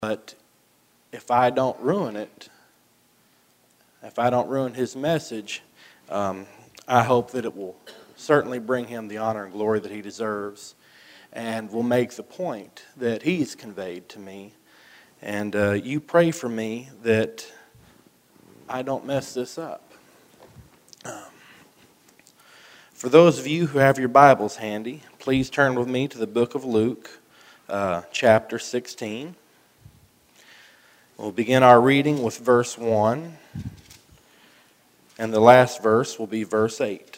But if I don't ruin it, if I don't ruin his message, I hope that it will certainly bring him the honor and glory that he deserves, and will make the point that he's conveyed to me. And you pray for me that I don't mess this up. For those of you who have your Bibles handy, please turn with me to the book of Luke, chapter 16. We'll begin our reading with verse 1, and the last verse will be verse 8.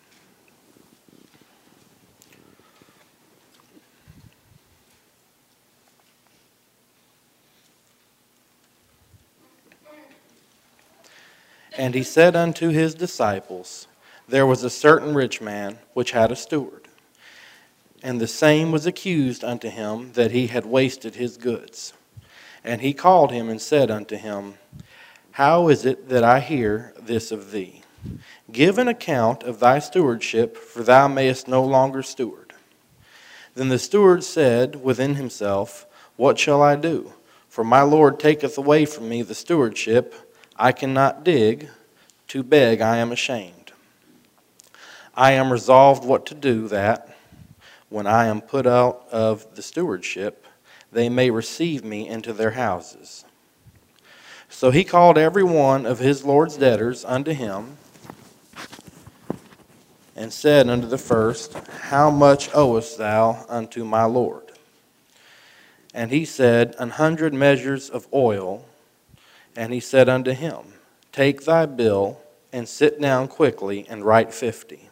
And he said unto his disciples, There was a certain rich man which had a steward, and the same was accused unto him that he had wasted his goods. And he called him and said unto him, How is it that I hear this of thee? Give an account of thy stewardship, for thou mayest no longer steward. Then the steward said within himself, What shall I do? For my Lord taketh away from me the stewardship. I cannot dig. To beg I am ashamed. I am resolved what to do, that, when I am put out of the stewardship, they may receive me into their houses. So he called every one of his Lord's debtors unto him, and said unto the first, How much owest thou unto my Lord? And he said, 100 measures of oil. And he said unto him, Take thy bill, and sit down quickly, and write 50.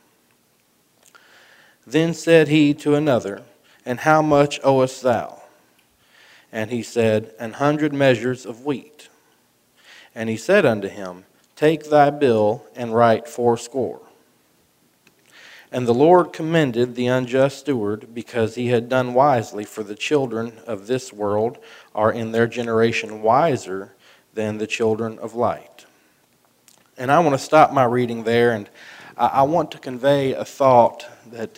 Then said he to another, And how much owest thou? And he said, 100 measures of wheat. And he said unto him, Take thy bill, and write 80. And the Lord commended the unjust steward, because he had done wisely, for the children of this world are in their generation wiser than the children of light. And I want to stop my reading there, and I want to convey a thought that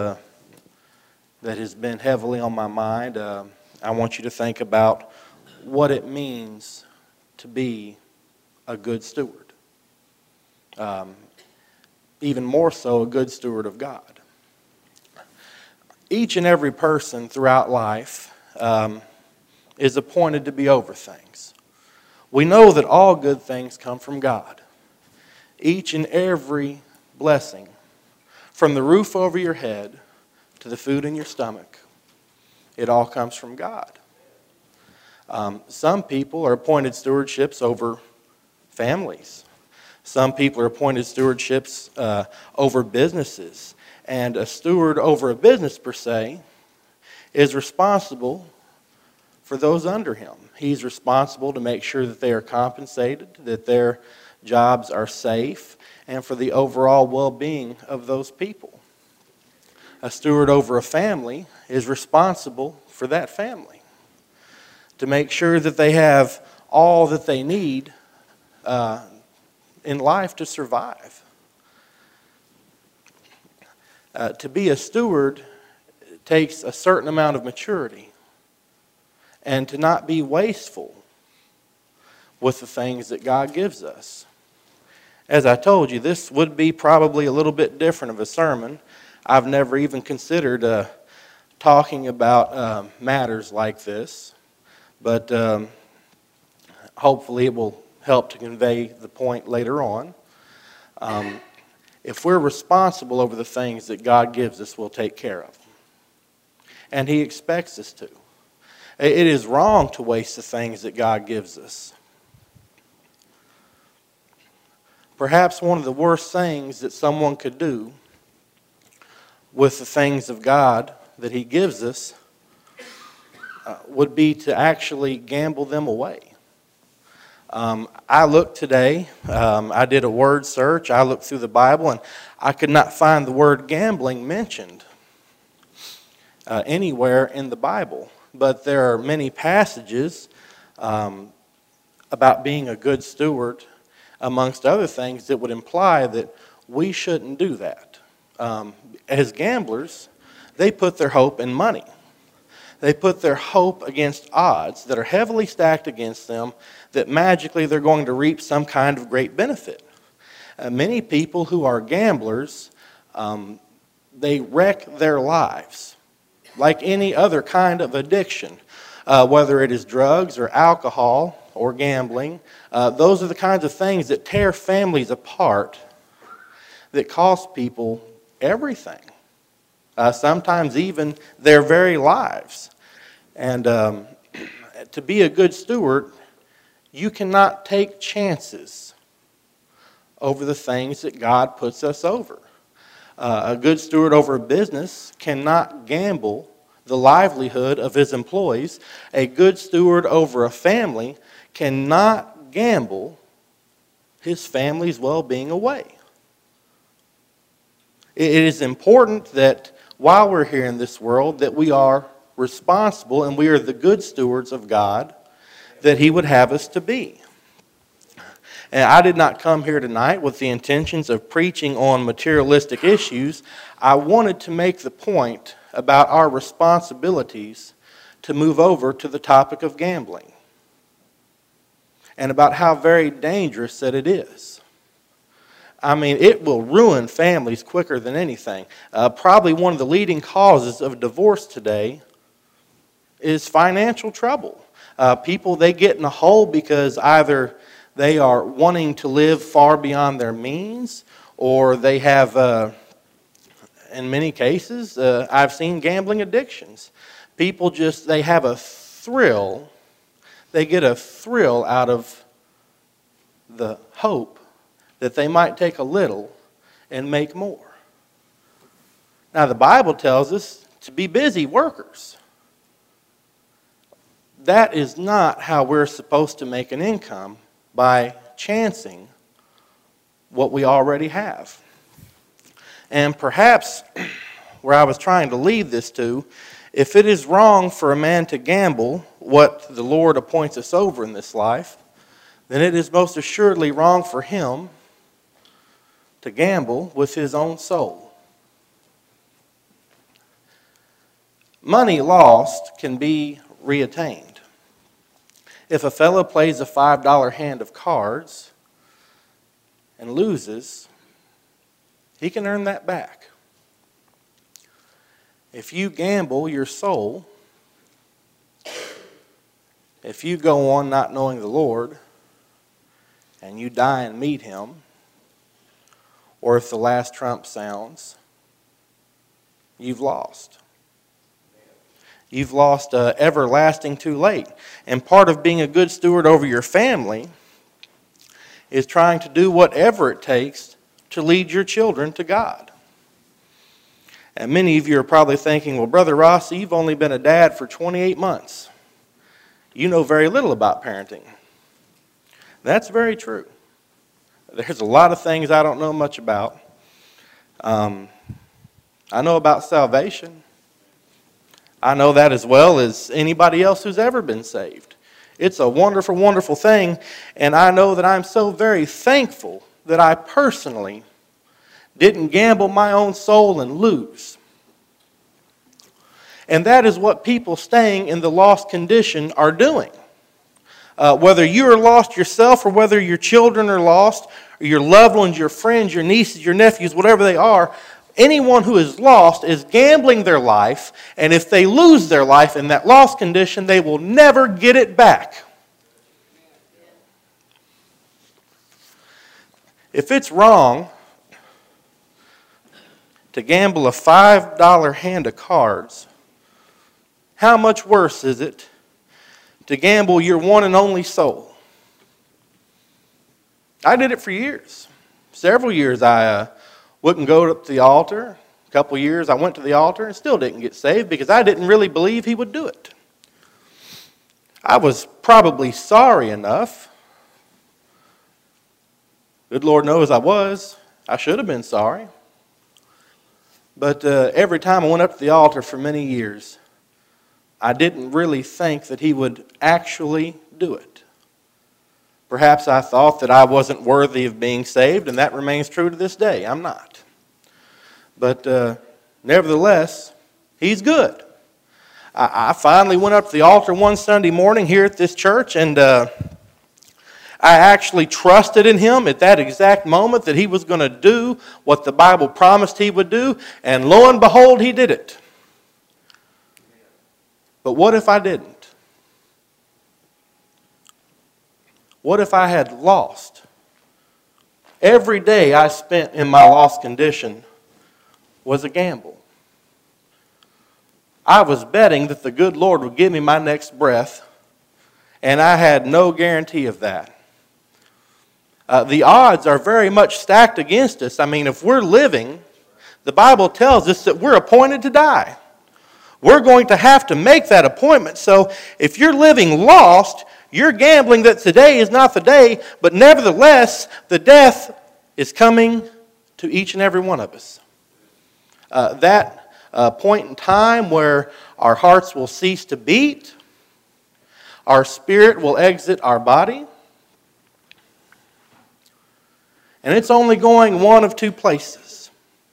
has been heavily on my mind. I want you to think about what it means to be a good steward. Even more so, a good steward of God. Each and every person throughout life is appointed to be over things. We know that all good things come from God. Each and every blessing, from the roof over your head to the food in your stomach, it all comes from God. Some people are appointed stewardships over families. Some people are appointed stewardships over businesses. And a steward over a business, per se, is responsible for those under him. He's responsible to make sure that they are compensated, that their jobs are safe, and for the overall well-being of those people. A steward over a family is responsible for that family, to make sure that they have all that they need in life to survive. To be a steward takes a certain amount of maturity, and to not be wasteful with the things that God gives us. As I told you, this would be probably a little bit different of a sermon. I've never even considered talking about matters like this, but hopefully it will help to convey the point later on. If we're responsible over the things that God gives us, we'll take care of them. And He expects us to. It is wrong to waste the things that God gives us. Perhaps one of the worst things that someone could do with the things of God that He gives us would be to actually gamble them away. I looked today, I did a word search, I looked through the Bible, and I could not find the word gambling mentioned anywhere in the Bible. But there are many passages about being a good steward, amongst other things, that would imply that we shouldn't do that. As gamblers, they put their hope in money. They put their hope against odds that are heavily stacked against them, that magically they're going to reap some kind of great benefit. Many people who are gamblers, they wreck their lives like any other kind of addiction, whether it is drugs or alcohol or gambling. Those are the kinds of things that tear families apart, that cost people everything, sometimes even their very lives. And to be a good steward, you cannot take chances over the things that God puts us over. A good steward over a business cannot gamble the livelihood of his employees. A good steward over a family cannot gamble his family's well-being away. It is important that while we're here in this world that we are responsible and we are the good stewards of God that He would have us to be. And I did not come here tonight with the intentions of preaching on materialistic issues. I wanted to make the point about our responsibilities to move over to the topic of gambling and about how very dangerous that it is. I mean, it will ruin families quicker than anything. Probably one of the leading causes of divorce today is financial trouble. People, they get in a hole because either they are wanting to live far beyond their means, or they have, in many cases, I've seen gambling addictions. People just, they have a thrill. They get a thrill out of the hope that they might take a little and make more. Now, the Bible tells us to be busy workers. That is not how we're supposed to make an income, by chancing what we already have. And perhaps where I was trying to lead this to, if it is wrong for a man to gamble what the Lord appoints us over in this life, then it is most assuredly wrong for him to gamble with his own soul. Money lost can be reattained. If a fellow plays a $5 hand of cards and loses, he can earn that back. If you gamble your soul, if you go on not knowing the Lord and you die and meet Him, or if the last trump sounds, you've lost. You've lost everlasting too late. And part of being a good steward over your family is trying to do whatever it takes to lead your children to God. And many of you are probably thinking, well, Brother Rossi, you've only been a dad for 28 months. You know very little about parenting. That's very true. There's a lot of things I don't know much about. I know about salvation. I know that as well as anybody else who's ever been saved. It's a wonderful, wonderful thing, and I know that I'm so very thankful that I personally didn't gamble my own soul and lose. And that is what people staying in the lost condition are doing. Whether you are lost yourself or whether your children are lost, or your loved ones, your friends, your nieces, your nephews, whatever they are, anyone who is lost is gambling their life, and if they lose their life in that lost condition, they will never get it back. If it's wrong to gamble a $5 hand of cards, how much worse is it to gamble your one and only soul? I did it for years. Several years I wouldn't go to the altar. A couple years I went to the altar and still didn't get saved because I didn't really believe He would do it. I was probably sorry enough. Good Lord knows I was. I should have been sorry. But every time I went up to the altar for many years, I didn't really think that He would actually do it. Perhaps I thought that I wasn't worthy of being saved, and that remains true to this day. I'm not. But nevertheless, He's good. I finally went up to the altar one Sunday morning here at this church, and I actually trusted in him at that exact moment that he was going to do what the Bible promised he would do, and lo and behold, he did it. But what if I didn't? What if I had lost? Every day I spent in my lost condition was a gamble. I was betting that the good Lord would give me my next breath, and I had no guarantee of that. The odds are very much stacked against us. I mean, if we're living, the Bible tells us that we're appointed to die. We're going to have to make that appointment. So if you're living lost, you're gambling that today is not the day, but nevertheless, the death is coming to each and every one of us. That point in time where our hearts will cease to beat, our spirit will exit our body, and it's only going one of two places.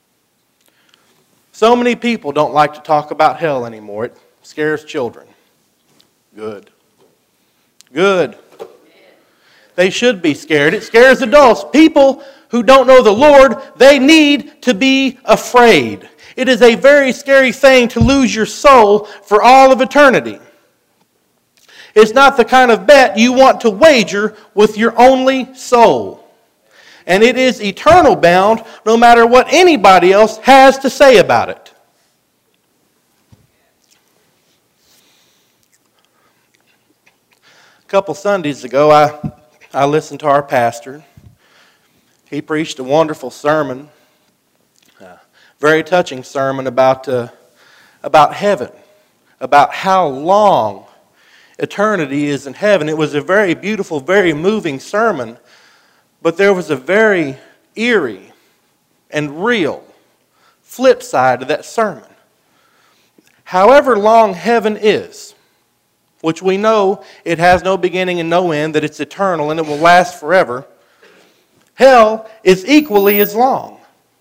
So many people don't like to talk about hell anymore. It scares children. Good. Good. They should be scared. It scares adults. People who don't know the Lord, they need to be afraid. It is a very scary thing to lose your soul for all of eternity. It's not the kind of bet you want to wager with your only soul. And it is eternal bound no matter what anybody else has to say about it. A couple Sundays ago, I listened to our pastor. He preached a wonderful sermon, very touching sermon about heaven, about how long eternity is in heaven. It was a very beautiful, very moving sermon, but there was a very eerie and real flip side to that sermon. However long heaven is, which we know it has no beginning and no end, that it's eternal and it will last forever, hell is equally as long.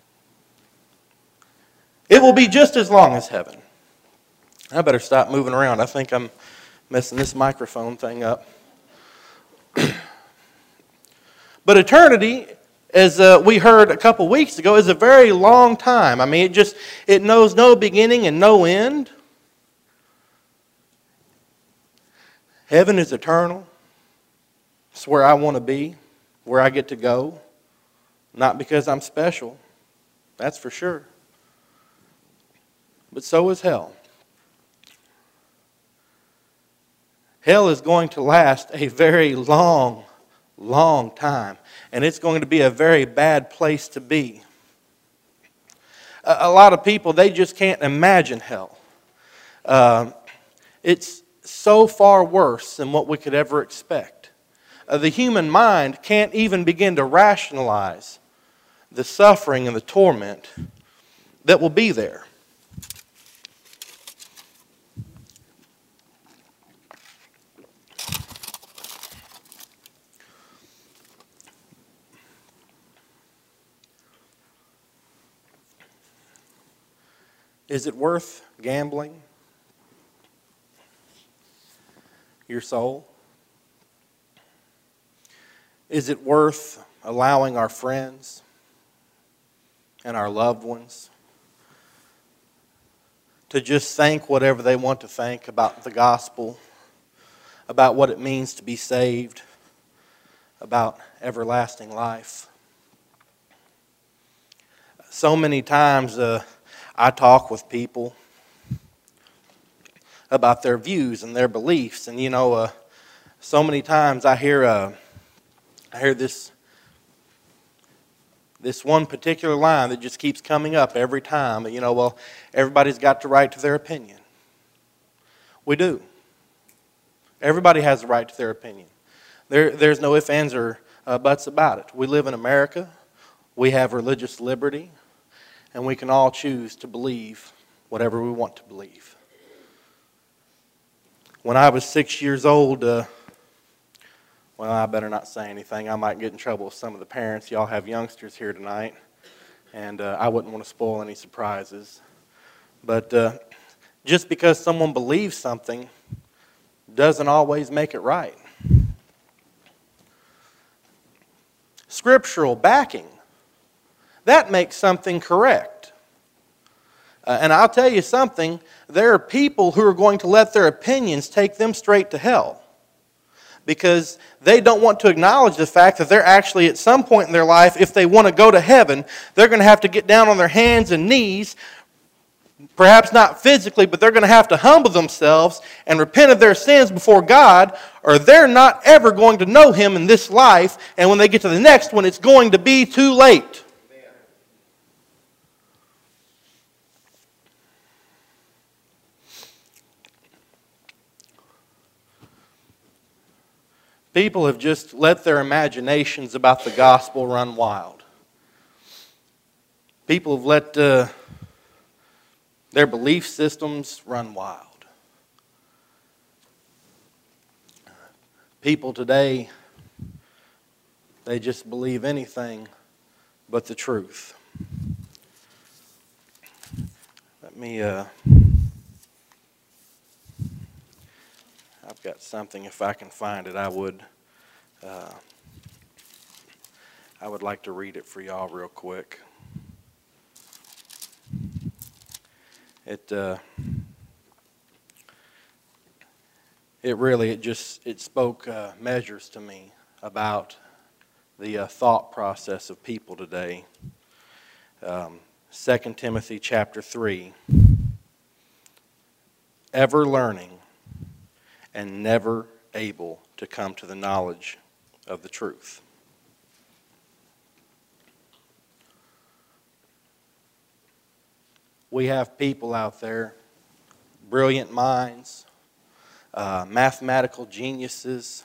It will be just as long as heaven. I better stop moving around. I think I'm messing this microphone thing up. But eternity, as we heard a couple weeks ago, is a very long time. I mean, it knows no beginning and no end. Heaven is eternal. It's where I want to be, where I get to go. Not because I'm special, that's for sure. But so is hell. Hell is going to last a very long time. And it's going to be a very bad place to be. A lot of people, they just can't imagine hell. It's so far worse than what we could ever expect. The human mind can't even begin to rationalize the suffering and the torment that will be there. Is it worth gambling your soul? Is it worth allowing our friends and our loved ones to just think whatever they want to think about the gospel, about what it means to be saved, about everlasting life? So many times I talk with people about their views and their beliefs, and so many times I hear this one particular line that just keeps coming up every time. Well, everybody's got the right to their opinion. We do. Everybody has the right to their opinion. There's no ifs, ands, or buts about it. We live in America. We have religious liberty. And we can all choose to believe whatever we want to believe. When I was 6 years old, well, I better not say anything. I might get in trouble with some of the parents. Y'all have youngsters here tonight, and I wouldn't want to spoil any surprises. But just because someone believes something doesn't always make it right. Scriptural backing, that makes something correct. And I'll tell you something, there are people who are going to let their opinions take them straight to hell, because they don't want to acknowledge the fact that they're actually at some point in their life, if they want to go to heaven, they're going to have to get down on their hands and knees, perhaps not physically, but they're going to have to humble themselves and repent of their sins before God, or they're not ever going to know Him in this life, and when they get to the next one, it's going to be too late. People have just let their imaginations about the gospel run wild. People have let their belief systems run wild. People today, they just believe anything but the truth. Let me, I've got something, if I can find it, I would like to read it for y'all real quick. It spoke measures to me about the thought process of people today. 2 Timothy chapter 3, ever learning and never able to come to the knowledge of the truth. We have people out there, brilliant minds, mathematical geniuses.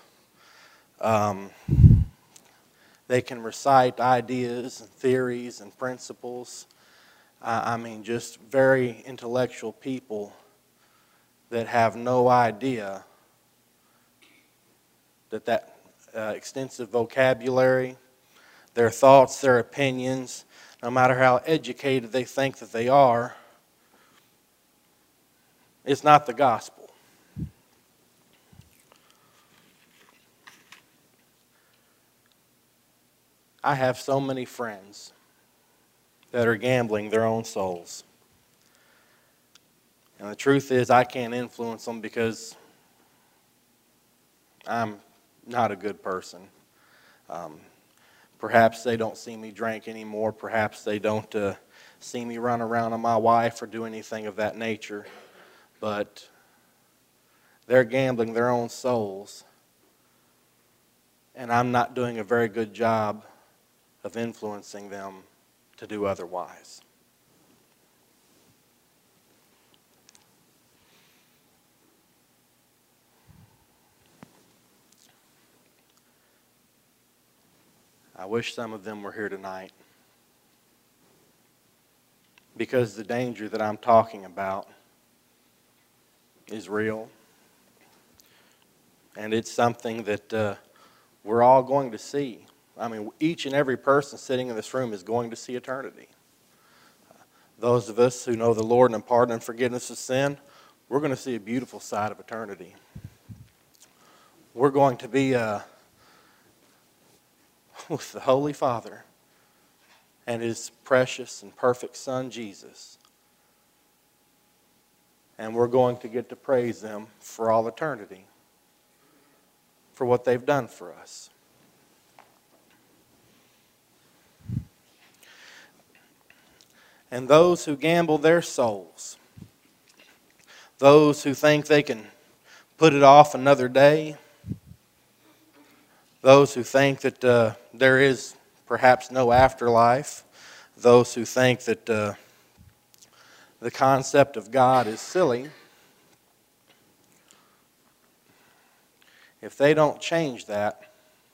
They can recite ideas and theories and principles. Just very intellectual people that have no idea that extensive vocabulary, their thoughts, their opinions, no matter how educated they think that they are, it's not the gospel. I have so many friends that are gambling their own souls. And the truth is, I can't influence them because I'm not a good person. Perhaps they don't see me drink anymore. Perhaps they don't see me run around on my wife or do anything of that nature. But they're gambling their own souls. And I'm not doing a very good job of influencing them to do otherwise. I wish some of them were here tonight, because the danger that I'm talking about is real, and it's something that we're all going to see. Each and every person sitting in this room is going to see eternity. Those of us who know the Lord and pardon and forgiveness of sin, we're going to see a beautiful side of eternity. We're going to be with the Holy Father and His precious and perfect Son, Jesus. And we're going to get to praise them for all eternity for what they've done for us. And those who gamble their souls, those who think they can put it off another day, those who think that there is perhaps no afterlife, those who think that the concept of God is silly, if they don't change that,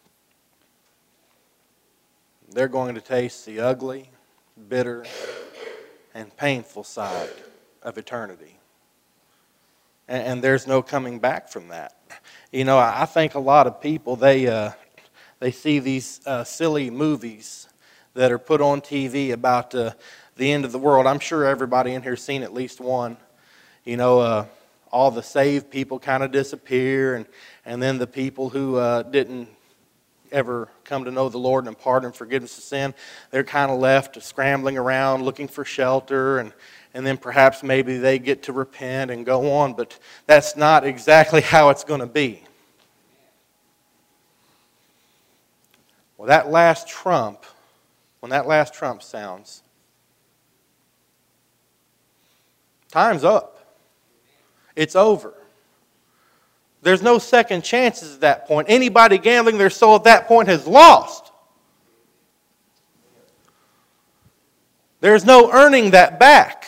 they're going to taste the ugly, bitter, and painful side of eternity. And there's no coming back from that. I think a lot of people, they see these silly movies that are put on TV about the end of the world. I'm sure everybody in here has seen at least one. All the saved people kind of disappear, and then the people who didn't ever come to know the Lord and pardon and forgiveness of sin, they're kind of left scrambling around looking for shelter, and then perhaps maybe they get to repent and go on, but that's not exactly how it's going to be. Well, when that last trump sounds, time's up. It's over. There's no second chances at that point. Anybody gambling their soul at that point has lost. There's no earning that back.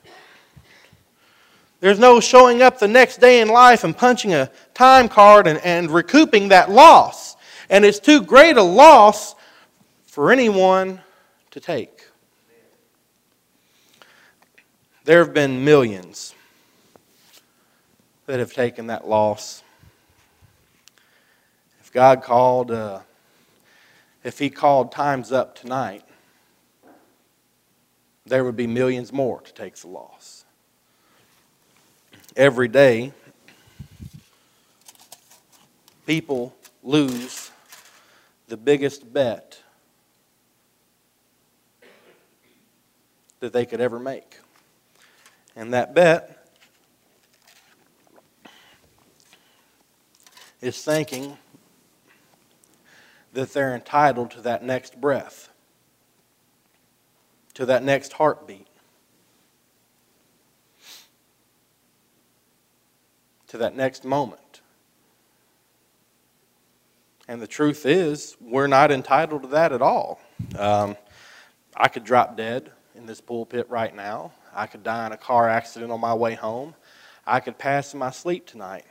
There's no showing up the next day in life and punching a time card and recouping that loss. And it's too great a loss for anyone to take. There have been millions that have taken that loss. If He called times up tonight, there would be millions more to take the loss. Every day, people lose the biggest bet that they could ever make. And that bet is thinking that they're entitled to that next breath, to that next heartbeat, to that next moment. And the truth is, we're not entitled to that at all. I could drop dead in this pulpit right now. I could die in a car accident on my way home. I could pass in my sleep tonight.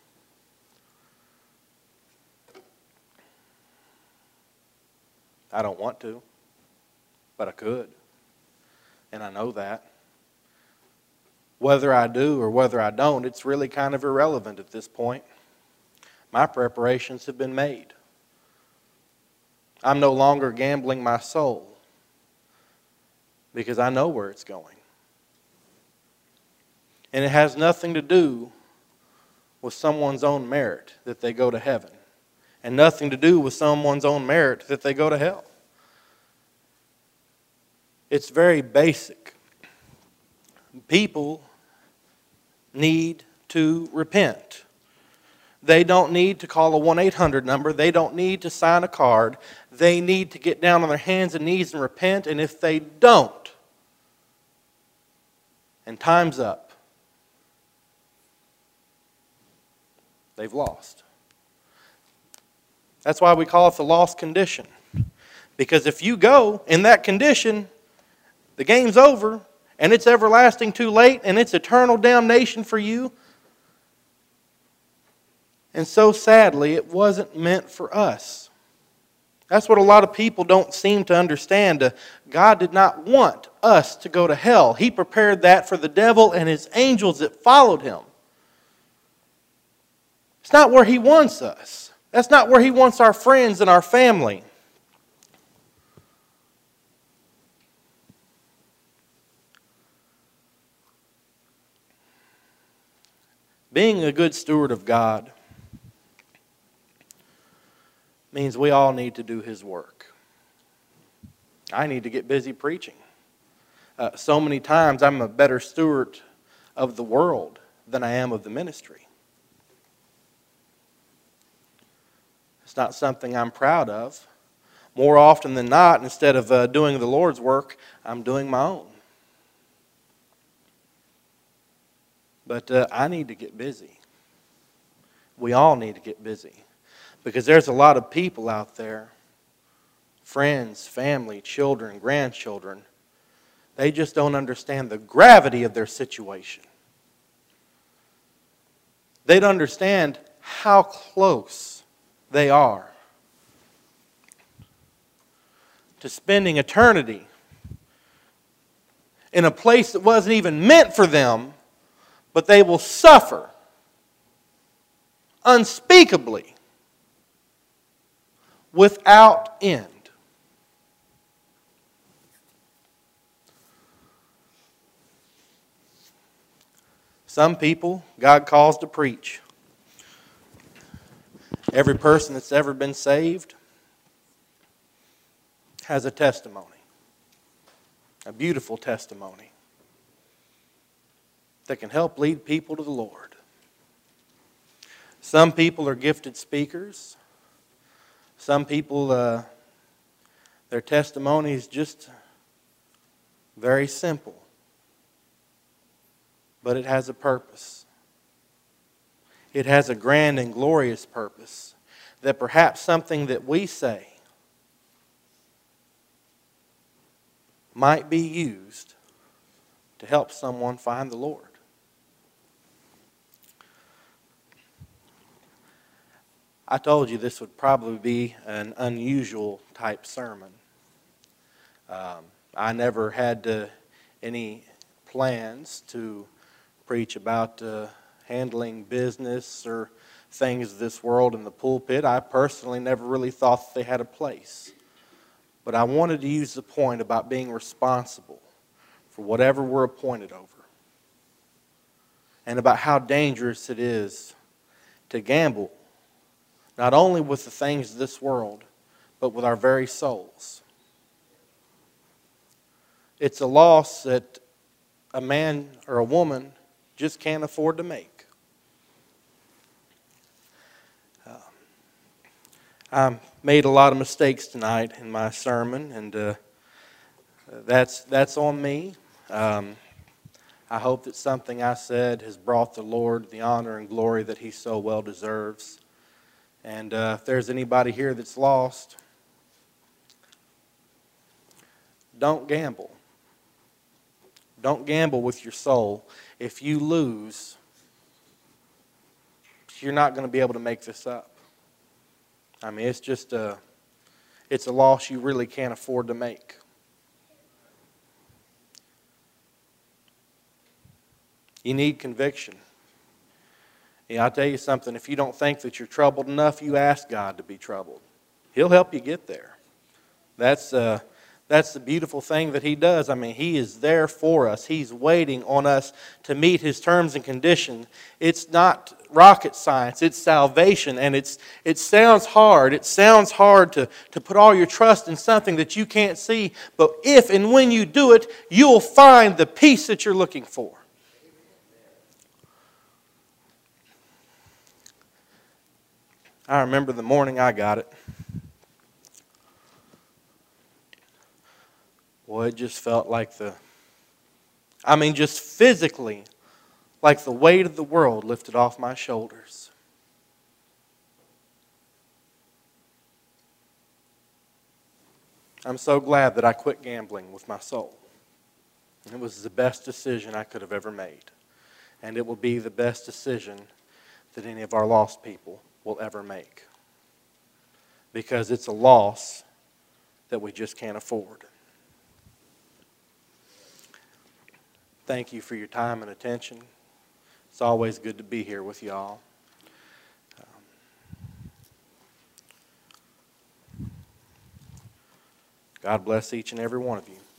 I don't want to, but I could. And I know that. Whether I do or whether I don't, it's really kind of irrelevant at this point. My preparations have been made. I'm no longer gambling my soul because I know where it's going. And it has nothing to do with someone's own merit that they go to heaven, and nothing to do with someone's own merit that they go to hell. It's very basic. People need to repent. They don't need to call a 1-800 number. They don't need to sign a card. They need to get down on their hands and knees and repent. And if they don't, and time's up, they've lost. That's why we call it the lost condition. Because if you go in that condition, the game's over, and it's everlasting too late, and it's eternal damnation for you. And so sadly, it wasn't meant for us. That's what a lot of people don't seem to understand. God did not want us to go to hell. He prepared that for the devil and his angels that followed him. It's not where He wants us. That's not where He wants our friends and our family. Being a good steward of God means we all need to do His work. I need to get busy preaching. So many times I'm a better steward of the world than I am of the ministry. It's not something I'm proud of. More often than not, instead of doing the Lord's work, I'm doing my own. But I need to get busy. We all need to get busy. Because there's a lot of people out there, friends, family, children, grandchildren, they just don't understand the gravity of their situation. They don't understand how close they are to spending eternity in a place that wasn't even meant for them, but they will suffer unspeakably without end. Some people God calls to preach. Every person that's ever been saved has a testimony, a beautiful testimony that can help lead people to the Lord. Some people are gifted speakers. Some people, their testimony is just very simple, but it has a purpose. It has a grand and glorious purpose that perhaps something that we say might be used to help someone find the Lord. I told you this would probably be an unusual type sermon. I never had any plans to preach about handling business or things of this world in the pulpit. I personally never really thought they had a place. But I wanted to use the point about being responsible for whatever we're appointed over, and about how dangerous it is to gamble, not only with the things of this world, but with our very souls. It's a loss that a man or a woman just can't afford to make. I made a lot of mistakes tonight in my sermon, and that's on me. I hope that something I said has brought the Lord the honor and glory that He so well deserves. And if there's anybody here that's lost, don't gamble. Don't gamble with your soul. If you lose, you're not going to be able to make this up. I mean, it's a loss you really can't afford to make. You need conviction. I'll tell you something, if you don't think that you're troubled enough, you ask God to be troubled. He'll help you get there. That's the beautiful thing that He does. I mean, He is there for us. He's waiting on us to meet His terms and conditions. It's not rocket science. It's salvation. And it sounds hard. It sounds hard to put all your trust in something that you can't see. But if and when you do it, you'll find the peace that you're looking for. I remember the morning I got it. Boy, it just felt like just physically, like the weight of the world lifted off my shoulders. I'm so glad that I quit gambling with my soul. It was the best decision I could have ever made. And it will be the best decision that any of our lost people will ever make. Because it's a loss that we just can't afford. Thank you for your time and attention. It's always good to be here with y'all. God bless each and every one of you.